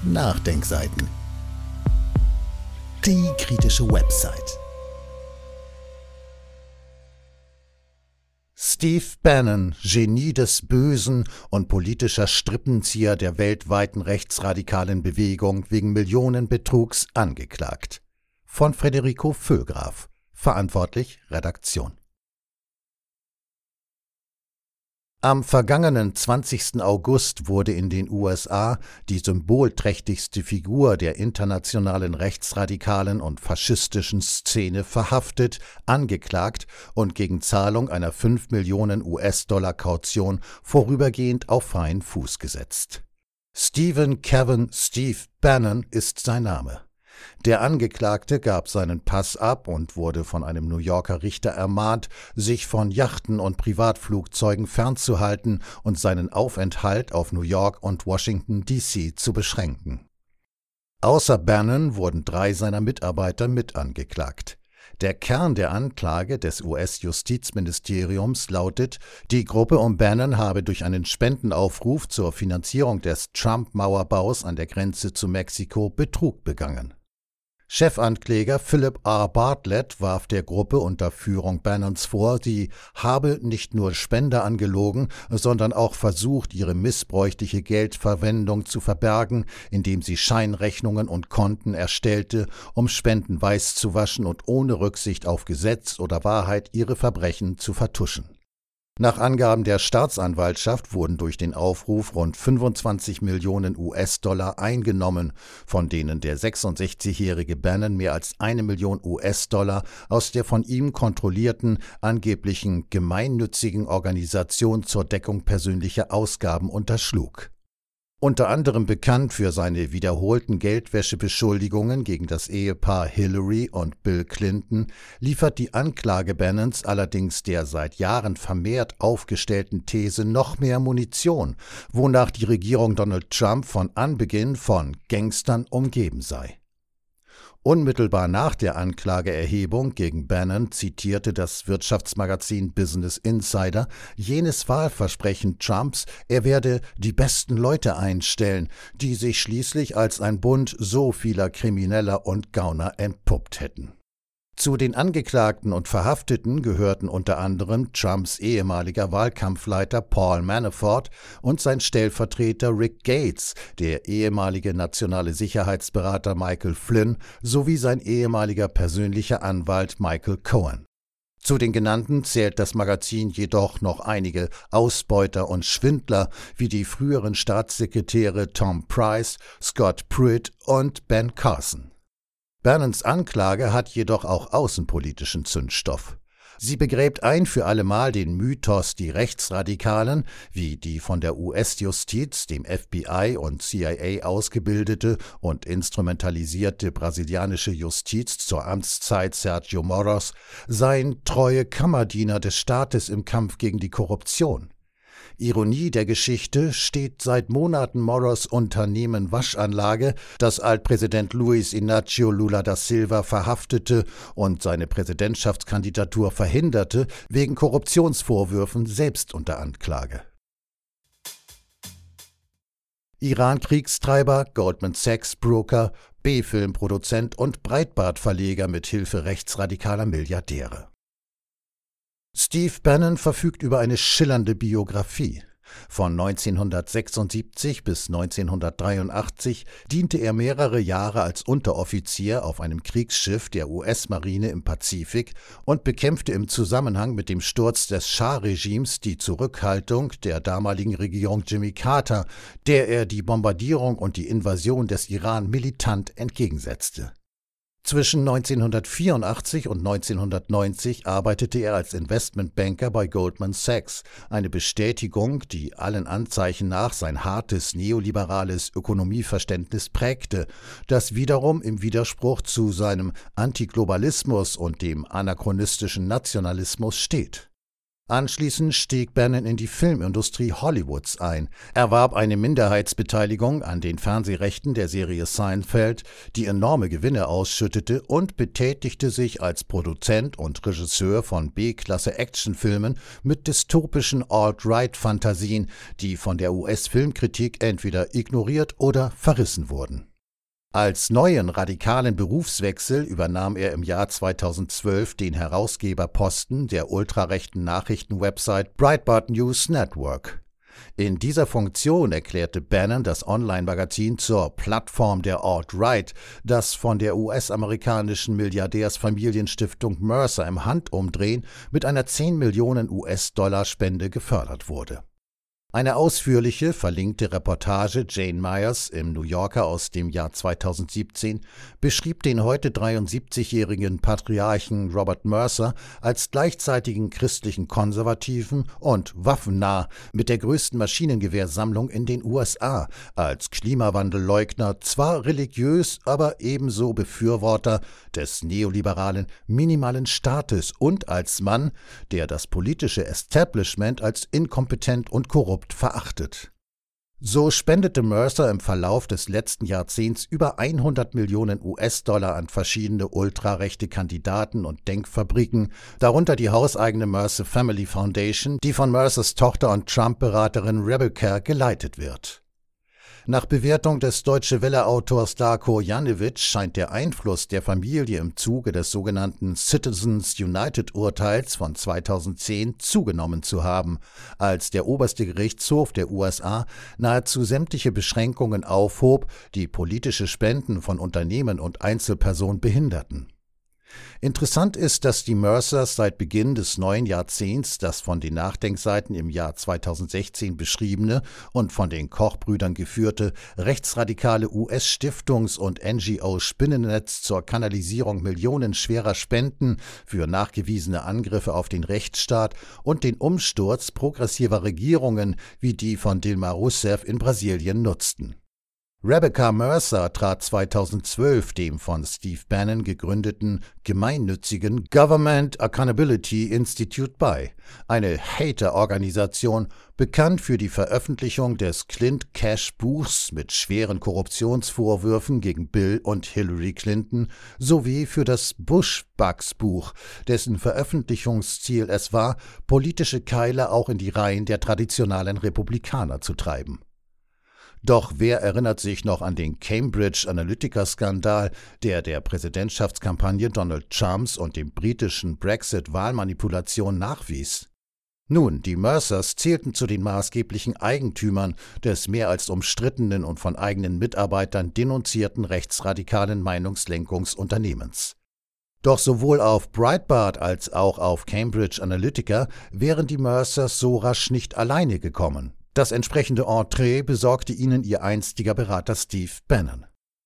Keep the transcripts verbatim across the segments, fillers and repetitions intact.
Nachdenkseiten. Die kritische Website. Steve Bannon, Genie des Bösen und politischer Strippenzieher der weltweiten rechtsradikalen Bewegung, wegen Millionenbetrugs angeklagt. Von Federico Vollgraf. Verantwortlich Redaktion. Am vergangenen zwanzigsten August wurde in den U S A die symbolträchtigste Figur der internationalen rechtsradikalen und faschistischen Szene verhaftet, angeklagt und gegen Zahlung einer fünf Millionen US-Dollar Kaution vorübergehend auf freien Fuß gesetzt. Stephen Kevin Steve Bannon ist sein Name. Der Angeklagte gab seinen Pass ab und wurde von einem New Yorker Richter ermahnt, sich von Yachten und Privatflugzeugen fernzuhalten und seinen Aufenthalt auf New York und Washington D C zu beschränken. Außer Bannon wurden drei seiner Mitarbeiter mit angeklagt. Der Kern der Anklage des U S-Justizministeriums lautet, die Gruppe um Bannon habe durch einen Spendenaufruf zur Finanzierung des Trump-Mauerbaus an der Grenze zu Mexiko Betrug begangen. Chefankläger Philip R. Bartlett warf der Gruppe unter Führung Bannons vor, sie habe nicht nur Spender angelogen, sondern auch versucht, ihre missbräuchliche Geldverwendung zu verbergen, indem sie Scheinrechnungen und Konten erstellte, um Spenden weißzuwaschen und ohne Rücksicht auf Gesetz oder Wahrheit ihre Verbrechen zu vertuschen. Nach Angaben der Staatsanwaltschaft wurden durch den Aufruf rund fünfundzwanzig Millionen US-Dollar eingenommen, von denen der sechsundsechzigjährige Bannon mehr als eine Million US-Dollar aus der von ihm kontrollierten, angeblichen gemeinnützigen Organisation zur Deckung persönlicher Ausgaben unterschlug. Unter anderem bekannt für seine wiederholten Geldwäschebeschuldigungen gegen das Ehepaar Hillary und Bill Clinton, liefert die Anklage Bannons allerdings der seit Jahren vermehrt aufgestellten These noch mehr Munition, wonach die Regierung Donald Trump von Anbeginn von Gangstern umgeben sei. Unmittelbar nach der Anklageerhebung gegen Bannon zitierte das Wirtschaftsmagazin Business Insider jenes Wahlversprechen Trumps, er werde die besten Leute einstellen, die sich schließlich als ein Bund so vieler Krimineller und Gauner entpuppt hätten. Zu den Angeklagten und Verhafteten gehörten unter anderem Trumps ehemaliger Wahlkampfleiter Paul Manafort und sein Stellvertreter Rick Gates, der ehemalige nationale Sicherheitsberater Michael Flynn sowie sein ehemaliger persönlicher Anwalt Michael Cohen. Zu den genannten zählt das Magazin jedoch noch einige Ausbeuter und Schwindler wie die früheren Staatssekretäre Tom Price, Scott Pruitt und Ben Carson. Bannons Anklage hat jedoch auch außenpolitischen Zündstoff. Sie begräbt ein für allemal den Mythos, die Rechtsradikalen, wie die von der U S-Justiz, dem F B I und C I A ausgebildete und instrumentalisierte brasilianische Justiz zur Amtszeit Sergio Moros, seien treue Kammerdiener des Staates im Kampf gegen die Korruption. Ironie der Geschichte steht seit Monaten Moros Unternehmen Waschanlage, das Altpräsident Luiz Inácio Lula da Silva verhaftete und seine Präsidentschaftskandidatur verhinderte, wegen Korruptionsvorwürfen selbst unter Anklage. Iran-Kriegstreiber, Goldman Sachs Broker, B-Film-Produzent und Breitbart-Verleger mit Hilfe rechtsradikaler Milliardäre. Steve Bannon verfügt über eine schillernde Biografie. Von neunzehnhundertsechsundsiebzig bis neunzehnhundertdreiundachtzig diente er mehrere Jahre als Unteroffizier auf einem Kriegsschiff der U S-Marine im Pazifik und bekämpfte im Zusammenhang mit dem Sturz des Schah-Regimes die Zurückhaltung der damaligen Regierung Jimmy Carter, der er die Bombardierung und die Invasion des Iran militant entgegensetzte. Zwischen neunzehnhundertvierundachtzig und neunzehnhundertneunzig arbeitete er als Investmentbanker bei Goldman Sachs, eine Bestätigung, die allen Anzeichen nach sein hartes neoliberales Ökonomieverständnis prägte, das wiederum im Widerspruch zu seinem Antiglobalismus und dem anachronistischen Nationalismus steht. Anschließend stieg Bannon in die Filmindustrie Hollywoods ein, erwarb eine Minderheitsbeteiligung an den Fernsehrechten der Serie Seinfeld, die enorme Gewinne ausschüttete, und betätigte sich als Produzent und Regisseur von B-Klasse-Actionfilmen mit dystopischen Alt-Right-Fantasien, die von der U S-Filmkritik entweder ignoriert oder verrissen wurden. Als neuen radikalen Berufswechsel übernahm er im Jahr zweitausendzwölf den Herausgeberposten der ultrarechten Nachrichtenwebsite Breitbart News Network. In dieser Funktion erklärte Bannon das Online-Magazin zur Plattform der Alt-Right, das von der U S-amerikanischen Milliardärsfamilienstiftung Mercer im Handumdrehen mit einer zehn Millionen US-Dollar Spende gefördert wurde. Eine ausführliche, verlinkte Reportage Jane Myers im New Yorker aus dem Jahr zweitausendsiebzehn beschrieb den heute dreiundsiebzigjährigen Patriarchen Robert Mercer als gleichzeitigen christlichen Konservativen und waffennah mit der größten Maschinengewehrsammlung in den U S A, als Klimawandelleugner, zwar religiös, aber ebenso Befürworter des neoliberalen minimalen Staates und als Mann, der das politische Establishment als inkompetent und korrupt verachtet. So spendete Mercer im Verlauf des letzten Jahrzehnts über hundert Millionen US-Dollar an verschiedene ultrarechte Kandidaten und Denkfabriken, darunter die hauseigene Mercer Family Foundation, die von Mercers Tochter und Trump-Beraterin Rebecca geleitet wird. Nach Bewertung des Deutsche-Welle-Autors Darko Janewitsch scheint der Einfluss der Familie im Zuge des sogenannten Citizens United-Urteils von zweitausendzehn zugenommen zu haben, als der oberste Gerichtshof der U S A nahezu sämtliche Beschränkungen aufhob, die politische Spenden von Unternehmen und Einzelpersonen behinderten. Interessant ist, dass die Mercers seit Beginn des neuen Jahrzehnts das von den Nachdenkseiten im Jahr zweitausendsechzehn beschriebene und von den Koch-Brüdern geführte rechtsradikale U S-Stiftungs- und N G O-Spinnennetz zur Kanalisierung millionenschwerer Spenden für nachgewiesene Angriffe auf den Rechtsstaat und den Umsturz progressiver Regierungen wie die von Dilma Rousseff in Brasilien nutzten. Rebecca Mercer trat zweitausendzwölf dem von Steve Bannon gegründeten gemeinnützigen Government Accountability Institute bei, eine Hater-Organisation, bekannt für die Veröffentlichung des Clint-Cash-Buchs mit schweren Korruptionsvorwürfen gegen Bill und Hillary Clinton sowie für das Bush-Bucks-Buch, dessen Veröffentlichungsziel es war, politische Keile auch in die Reihen der traditionellen Republikaner zu treiben. Doch wer erinnert sich noch an den Cambridge Analytica-Skandal, der der Präsidentschaftskampagne Donald Trumps und dem britischen Brexit-Wahlmanipulation nachwies? Nun, die Mercers zählten zu den maßgeblichen Eigentümern des mehr als umstrittenen und von eigenen Mitarbeitern denunzierten rechtsradikalen Meinungslenkungsunternehmens. Doch sowohl auf Breitbart als auch auf Cambridge Analytica wären die Mercers so rasch nicht alleine gekommen. Das entsprechende Entree besorgte ihnen ihr einstiger Berater Steve Bannon.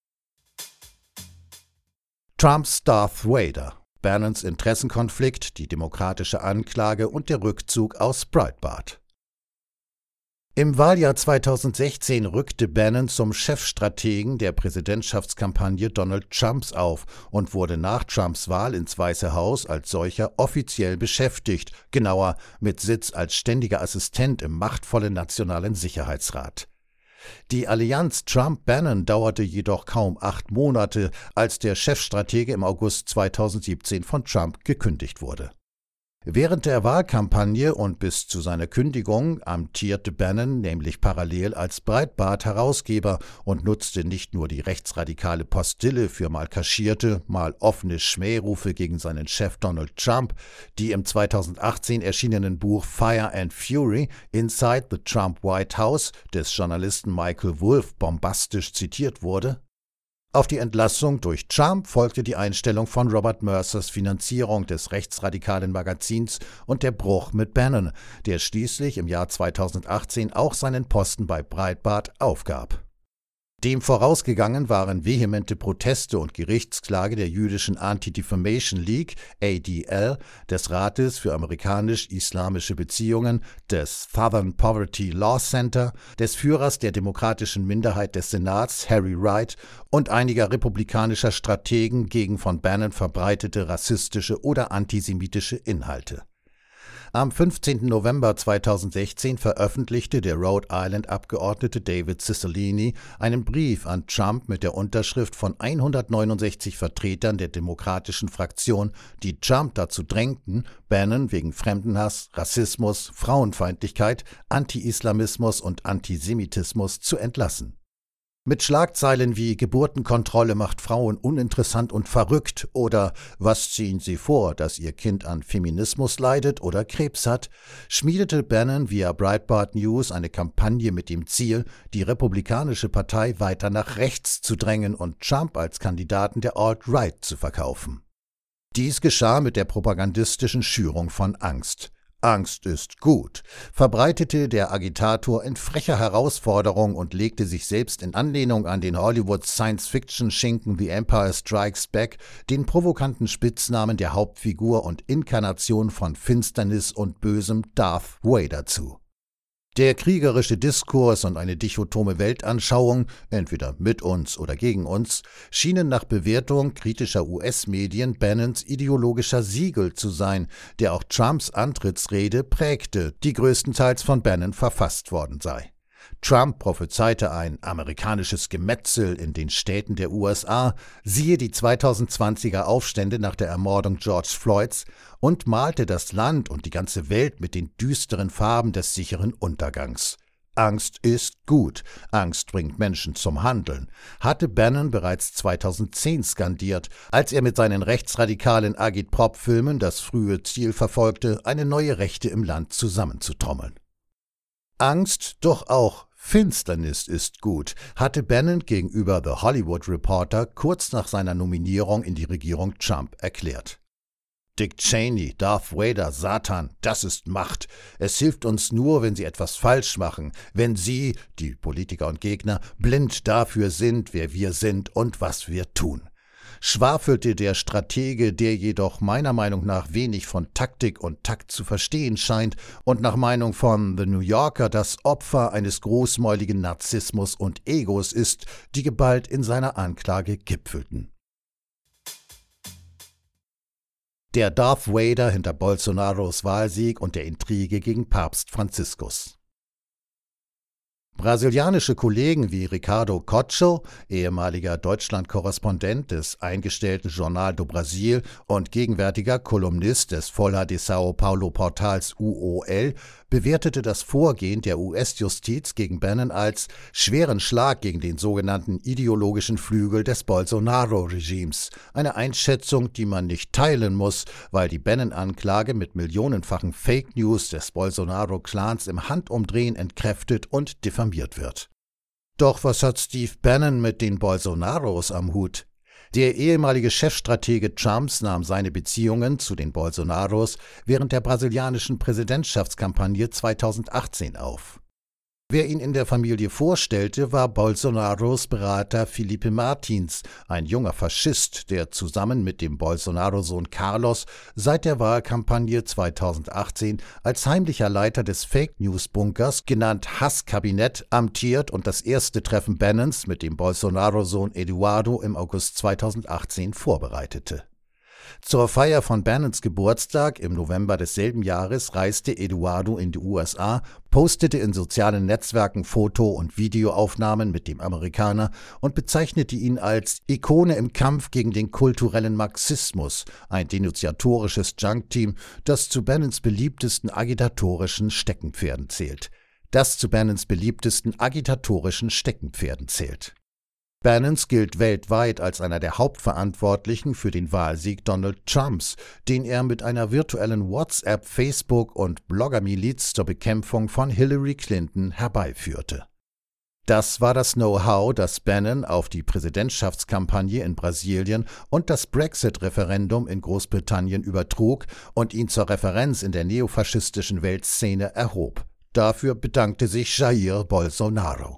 Trumps Darth Vader, Bannons Interessenkonflikt, die demokratische Anklage und der Rückzug aus Breitbart. Im Wahljahr zweitausendsechzehn rückte Bannon zum Chefstrategen der Präsidentschaftskampagne Donald Trumps auf und wurde nach Trumps Wahl ins Weiße Haus als solcher offiziell beschäftigt, genauer mit Sitz als ständiger Assistent im machtvollen Nationalen Sicherheitsrat. Die Allianz Trump-Bannon dauerte jedoch kaum acht Monate, als der Chefstratege im August zweitausendsiebzehn von Trump gekündigt wurde. Während der Wahlkampagne und bis zu seiner Kündigung amtierte Bannon nämlich parallel als Breitbart-Herausgeber und nutzte nicht nur die rechtsradikale Postille für mal kaschierte, mal offene Schmährufe gegen seinen Chef Donald Trump, die im zweitausendachtzehn erschienenen Buch Fire and Fury Inside the Trump White House des Journalisten Michael Wolff bombastisch zitiert wurde. Auf die Entlassung durch Trump folgte die Einstellung von Robert Mercers Finanzierung des rechtsradikalen Magazins und der Bruch mit Bannon, der schließlich im Jahr zweitausendachtzehn auch seinen Posten bei Breitbart aufgab. Dem vorausgegangen waren vehemente Proteste und Gerichtsklage der jüdischen Anti-Defamation League, A D L, des Rates für amerikanisch-islamische Beziehungen, des Southern Poverty Law Center, des Führers der demokratischen Minderheit des Senats, Harry Reid, und einiger republikanischer Strategen gegen von Bannon verbreitete rassistische oder antisemitische Inhalte. Am fünfzehnten November zweitausendsechzehn veröffentlichte der Rhode Island-Abgeordnete David Cicilline einen Brief an Trump mit der Unterschrift von hundertneunundsechzig Vertretern der demokratischen Fraktion, die Trump dazu drängten, Bannon wegen Fremdenhass, Rassismus, Frauenfeindlichkeit, Anti-Islamismus und Antisemitismus zu entlassen. Mit Schlagzeilen wie »Geburtenkontrolle macht Frauen uninteressant und verrückt« oder »Was ziehen Sie vor, dass Ihr Kind an Feminismus leidet oder Krebs hat?« schmiedete Bannon via Breitbart News eine Kampagne mit dem Ziel, die Republikanische Partei weiter nach rechts zu drängen und Trump als Kandidaten der Alt-Right zu verkaufen. Dies geschah mit der propagandistischen Schürung von Angst. Angst ist gut, verbreitete der Agitator in frecher Herausforderung und legte sich selbst in Anlehnung an den Hollywood-Science-Fiction-Schinken The Empire Strikes Back den provokanten Spitznamen der Hauptfigur und Inkarnation von Finsternis und Bösem Darth Vader zu. Der kriegerische Diskurs und eine dichotome Weltanschauung, entweder mit uns oder gegen uns, schienen nach Bewertung kritischer U S-Medien Bannons ideologischer Siegel zu sein, der auch Trumps Antrittsrede prägte, die größtenteils von Bannon verfasst worden sei. Trump prophezeite ein amerikanisches Gemetzel in den Städten der U S A, siehe die zweitausendzwanziger Aufstände nach der Ermordung George Floyds, und malte das Land und die ganze Welt mit den düsteren Farben des sicheren Untergangs. Angst ist gut, Angst bringt Menschen zum Handeln, hatte Bannon bereits zweitausendzehn skandiert, als er mit seinen rechtsradikalen Agitprop-Filmen das frühe Ziel verfolgte, eine neue Rechte im Land zusammenzutrommeln. Angst, doch auch Finsternis ist gut, hatte Bannon gegenüber The Hollywood Reporter kurz nach seiner Nominierung in die Regierung Trump erklärt. Dick Cheney, Darth Vader, Satan, das ist Macht. Es hilft uns nur, wenn sie etwas falsch machen, wenn sie, die Politiker und Gegner, blind dafür sind, wer wir sind und was wir tun. Schwafelte der Stratege, der jedoch meiner Meinung nach wenig von Taktik und Takt zu verstehen scheint und nach Meinung von The New Yorker das Opfer eines großmäuligen Narzissmus und Egos ist, die geballt in seiner Anklage gipfelten. Der Darth Vader hinter Bolsonaros Wahlsieg und der Intrige gegen Papst Franziskus. Brasilianische Kollegen wie Ricardo Coccio, ehemaliger Deutschland-Korrespondent des eingestellten Jornal do Brasil und gegenwärtiger Kolumnist des Folha de São Paulo-Portals U O L, bewertete das Vorgehen der U S-Justiz gegen Bannon als schweren Schlag gegen den sogenannten ideologischen Flügel des Bolsonaro-Regimes, eine Einschätzung, die man nicht teilen muss, weil die Bannon-Anklage mit millionenfachen Fake News des Bolsonaro-Clans im Handumdrehen entkräftet und diffamiert wird. Doch was hat Steve Bannon mit den Bolsonaros am Hut? Der ehemalige Chefstratege Trumps nahm seine Beziehungen zu den Bolsonaros während der brasilianischen Präsidentschaftskampagne zweitausendachtzehn auf. Wer ihn in der Familie vorstellte, war Bolsonaros Berater Felipe Martins, ein junger Faschist, der zusammen mit dem Bolsonaro-Sohn Carlos seit der Wahlkampagne zweitausendachtzehn als heimlicher Leiter des Fake-News-Bunkers, genannt Hasskabinett, amtiert und das erste Treffen Bannons mit dem Bolsonaro-Sohn Eduardo im August zweitausendachtzehn vorbereitete. Zur Feier von Bannons Geburtstag im November desselben Jahres reiste Eduardo in die U S A, postete in sozialen Netzwerken Foto- und Videoaufnahmen mit dem Amerikaner und bezeichnete ihn als Ikone im Kampf gegen den kulturellen Marxismus, ein denunziatorisches Junkteam, das zu Bannons beliebtesten agitatorischen Steckenpferden zählt. Das zu Bannons beliebtesten agitatorischen Steckenpferden zählt. Bannons gilt weltweit als einer der Hauptverantwortlichen für den Wahlsieg Donald Trumps, den er mit einer virtuellen WhatsApp-, Facebook- und Blogger-Miliz zur Bekämpfung von Hillary Clinton herbeiführte. Das war das Know-how, das Bannon auf die Präsidentschaftskampagne in Brasilien und das Brexit-Referendum in Großbritannien übertrug und ihn zur Referenz in der neofaschistischen Weltszene erhob. Dafür bedankte sich Jair Bolsonaro.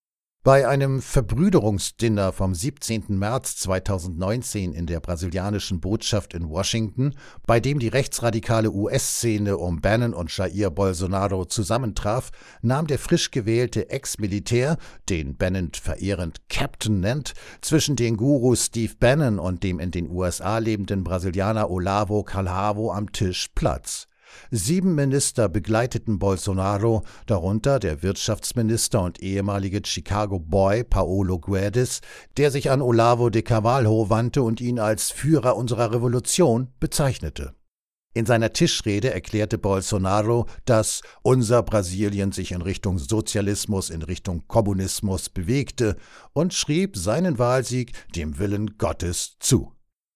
Bei einem Verbrüderungsdinner vom siebzehnten März zweitausendneunzehn in der brasilianischen Botschaft in Washington, bei dem die rechtsradikale U S-Szene um Bannon und Jair Bolsonaro zusammentraf, nahm der frisch gewählte Ex-Militär, den Bannon verehrend Captain nennt, zwischen den Gurus Steve Bannon und dem in den U S A lebenden Brasilianer Olavo Calhavo am Tisch Platz. Sieben Minister begleiteten Bolsonaro, darunter der Wirtschaftsminister und ehemalige Chicago-Boy Paulo Guedes, der sich an Olavo de Carvalho wandte und ihn als Führer unserer Revolution bezeichnete. In seiner Tischrede erklärte Bolsonaro, dass unser Brasilien sich in Richtung Sozialismus, in Richtung Kommunismus bewegte und schrieb seinen Wahlsieg dem Willen Gottes zu.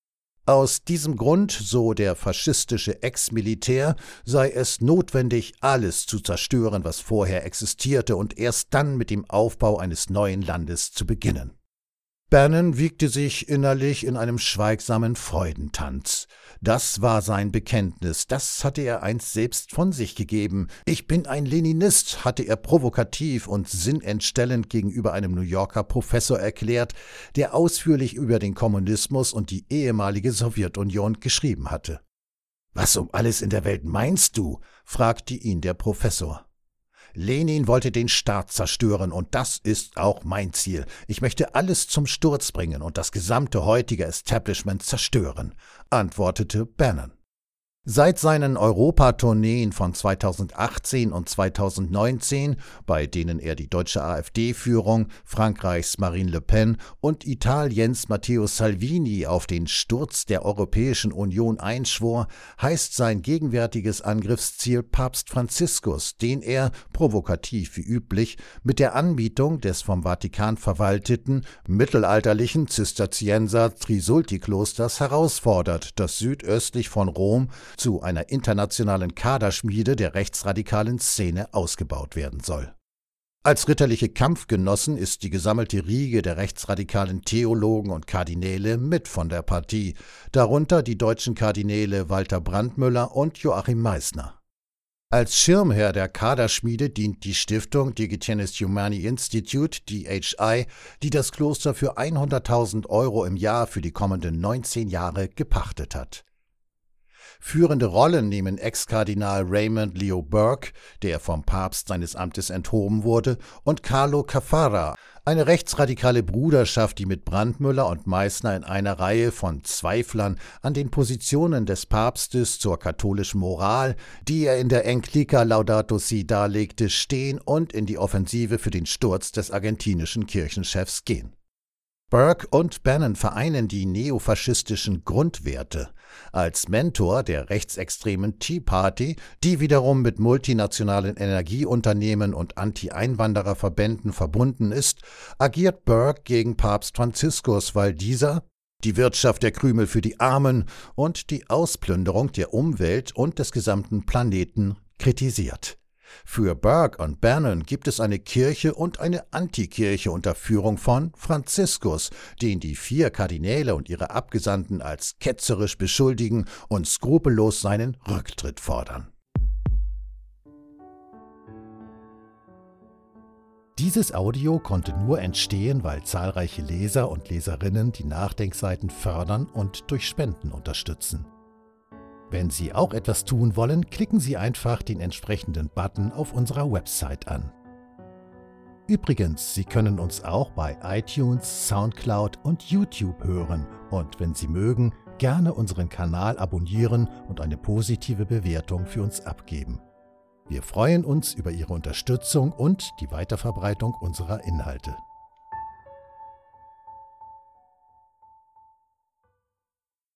Aus diesem Grund, so der faschistische Ex-Militär, sei es notwendig, alles zu zerstören, was vorher existierte, und erst dann mit dem Aufbau eines neuen Landes zu beginnen. Bannon wiegte sich innerlich in einem schweigsamen Freudentanz. Das war sein Bekenntnis, das hatte er einst selbst von sich gegeben. »Ich bin ein Leninist«, hatte er provokativ und sinnentstellend gegenüber einem New Yorker Professor erklärt, der ausführlich über den Kommunismus und die ehemalige Sowjetunion geschrieben hatte. »Was um alles in der Welt meinst du?« fragte ihn der Professor. »Lenin wollte den Staat zerstören, und das ist auch mein Ziel. Ich möchte alles zum Sturz bringen und das gesamte heutige Establishment zerstören«, antwortete Bannon. Seit seinen Europatourneen von zweitausendachtzehn und zweitausendneunzehn, bei denen er die deutsche AfD-Führung, Frankreichs Marine Le Pen und Italiens Matteo Salvini auf den Sturz der Europäischen Union einschwor, heißt sein gegenwärtiges Angriffsziel Papst Franziskus, den er, provokativ wie üblich, mit der Anmietung des vom Vatikan verwalteten, mittelalterlichen Zisterzienser Trisulti-Klosters herausfordert, das südöstlich von Rom zu einer internationalen Kaderschmiede der rechtsradikalen Szene ausgebaut werden soll. Als ritterliche Kampfgenossen ist die gesammelte Riege der rechtsradikalen Theologen und Kardinäle mit von der Partie, darunter die deutschen Kardinäle Walter Brandmüller und Joachim Meissner. Als Schirmherr der Kaderschmiede dient die Stiftung Digitianis Humani Institute, D H I, die das Kloster für hunderttausend Euro im Jahr für die kommenden neunzehn Jahre gepachtet hat. Führende Rollen nehmen Ex-Kardinal Raymond Leo Burke, der vom Papst seines Amtes enthoben wurde, und Carlo Caffarra, eine rechtsradikale Bruderschaft, die mit Brandmüller und Meissner in einer Reihe von Zweiflern an den Positionen des Papstes zur katholischen Moral, die er in der Enklika Laudato Si darlegte, stehen und in die Offensive für den Sturz des argentinischen Kirchenchefs gehen. Burke und Bannon vereinen die neofaschistischen Grundwerte. Als Mentor der rechtsextremen Tea Party, die wiederum mit multinationalen Energieunternehmen und Anti-Einwanderer-Verbänden verbunden ist, agiert Burke gegen Papst Franziskus, weil dieser die Wirtschaft der Krümel für die Armen und die Ausplünderung der Umwelt und des gesamten Planeten kritisiert. Für Burke und Bannon gibt es eine Kirche und eine Antikirche unter Führung von Franziskus, den die vier Kardinäle und ihre Abgesandten als ketzerisch beschuldigen und skrupellos seinen Rücktritt fordern. Dieses Audio konnte nur entstehen, weil zahlreiche Leser und Leserinnen die Nachdenkseiten fördern und durch Spenden unterstützen. Wenn Sie auch etwas tun wollen, klicken Sie einfach den entsprechenden Button auf unserer Website an. Übrigens, Sie können uns auch bei iTunes, Soundcloud und YouTube hören und, wenn Sie mögen, gerne unseren Kanal abonnieren und eine positive Bewertung für uns abgeben. Wir freuen uns über Ihre Unterstützung und die Weiterverbreitung unserer Inhalte.